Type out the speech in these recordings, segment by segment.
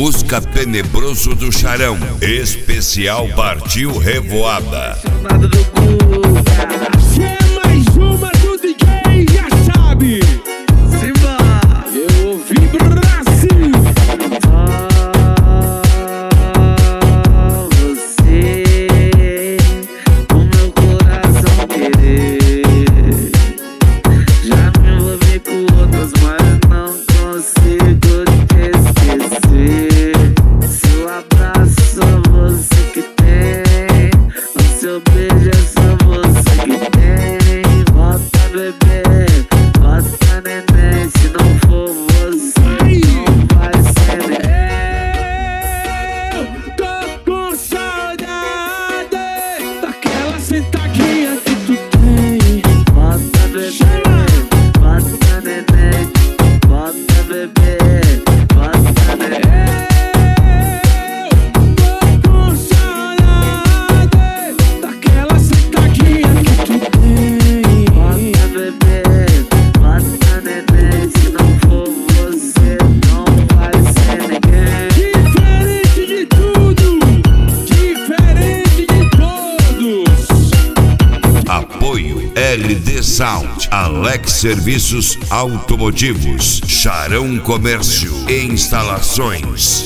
Fusca tenebroso do Charão. Especial partiu Revoada. Se é mais uma do DJ, já sabe. Simba, eu ouvi Brasil. Você, o meu coração querer. Já me envolvi com outras, mas não consigo te esquecer. Seu abraço, só você que tem. O seu beijo é só você que tem. Volta, bebê, volta, neném. Se não for você, não vai ser neném. Eu tô com saudade daquela sentadinha que tu tem. Volta, bebê, volta, neném. Volta, bebê, volta, neném. Eu tô com saudade daquela sentadinha que tu tem. Volta, bebê, volta, neném. Se não for você, não vai ser ninguém. Diferente de tudo, diferente de todos. Apoio RD Sound, Alex Serviços Automotivos, Charão Comércio e Instalações.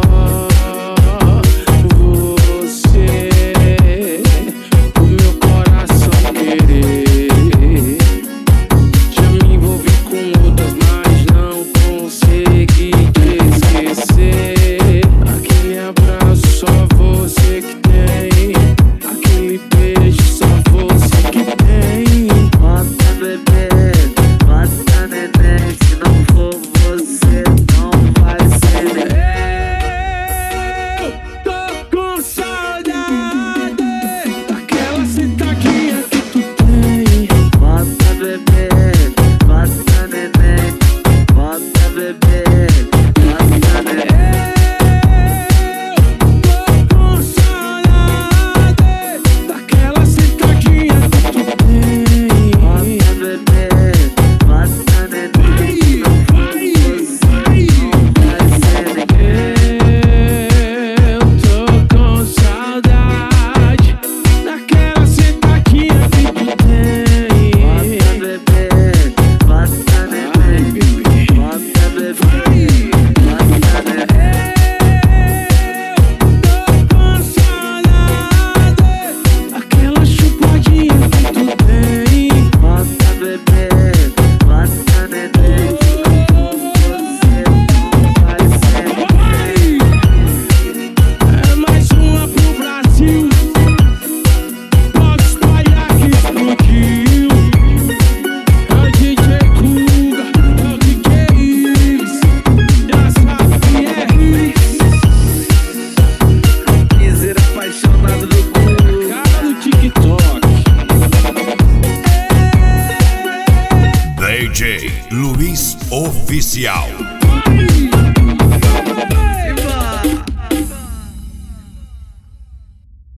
Você, o meu coração querer. Já me envolvi com outras, mas não consegui te esquecer. Aquele abraço, só você que tem. Aquele beijo, só você que tem. Volta, bebê, volta, neném. Se não for você, não vai ser neném. Eu tô com saudade daquela sentadinha que tu tem. Volta, bebê, volta, neném. Volta, bebê, volta, neném. Eu tô com saudade daquela sentadinha que tu tem. Volta, bebê, volta, neném. Se não for você, não vai ser ninguém. Eu tô com saudade daquela sentadinha que tu tem. Volta, bebê, volta, neném. Volta, bebê, volta, neném. Tô com saudade daquela chupadinha que tu tem. Volta, bebê, volta, neném. Você não vai ser ninguém. É mais uma pro Brasil. Pode espalhar que explodiu. É o DJ Kuga, é o DJ Ives. Já sabe que é Piseira apaixonado do Kuga. Cara do TikTok. DJ Luiz Oficial. Vai!